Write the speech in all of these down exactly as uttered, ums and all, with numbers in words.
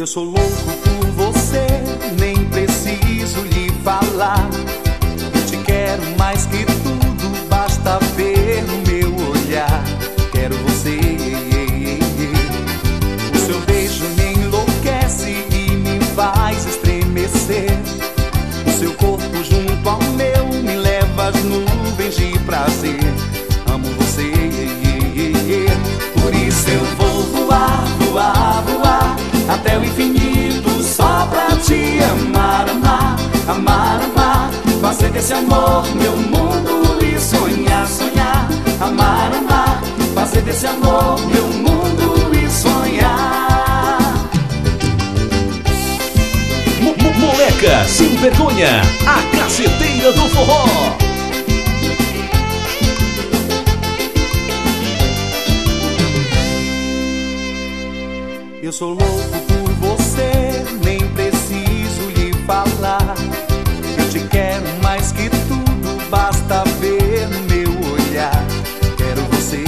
Eu sou louco por você, nem preciso lhe falar. Eu te quero mais que tudo, basta ver no meu olhar. Quero você, o seu beijo me enlouquece e me faz estremecer. O seu corpo junto ao meu me leva às nuvens de prazer. Amo você, por isso eu vou voar, voar, voar até o infinito só pra te amar, amar, amar, amar. Fazer desse amor meu mundo e sonhar, sonhar. Amar, amar, fazer desse amor meu mundo e sonhar. Moleca sem vergonha, a caceteira do forró. Eu sou louco por você, nem preciso lhe falar. Eu te quero mais que tudo, basta ver no meu olhar. Quero você,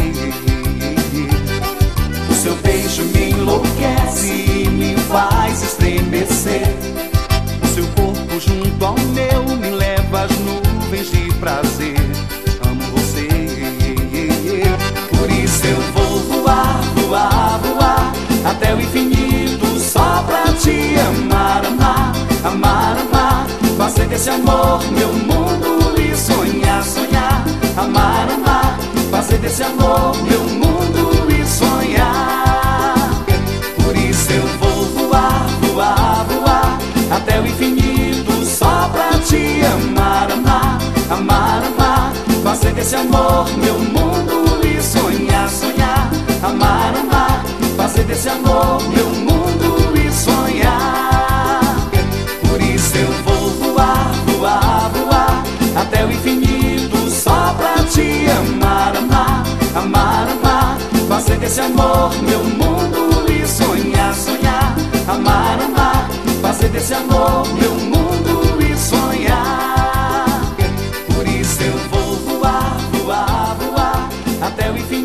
o seu beijo me enlouquece e me faz estremecer. O seu corpo junto ao meu me leva às nuvens de prazer. Amo você, por isso eu vou voar, voar, voar até o infinito só pra te amar, amar, amar, amar. Fazer desse amor meu mundo e sonhar, sonhar. Amar, amar, fazer desse amor meu mundo e sonhar. Por isso eu vou voar, voar, voar até o infinito só pra te amar, amar, amar, amar. Fazer desse amor meu mundo e sonhar, sonhar. Amar, amar, fazer desse amor meu mundo e sonhar. Por isso eu vou voar, voar, voar até o infinito só pra te amar, amar, amar, amar. Fazer desse amor meu mundo e sonhar, sonhar. Amar, amar, fazer desse amor meu mundo e sonhar. Por isso eu vou voar, voar, voar até o infinito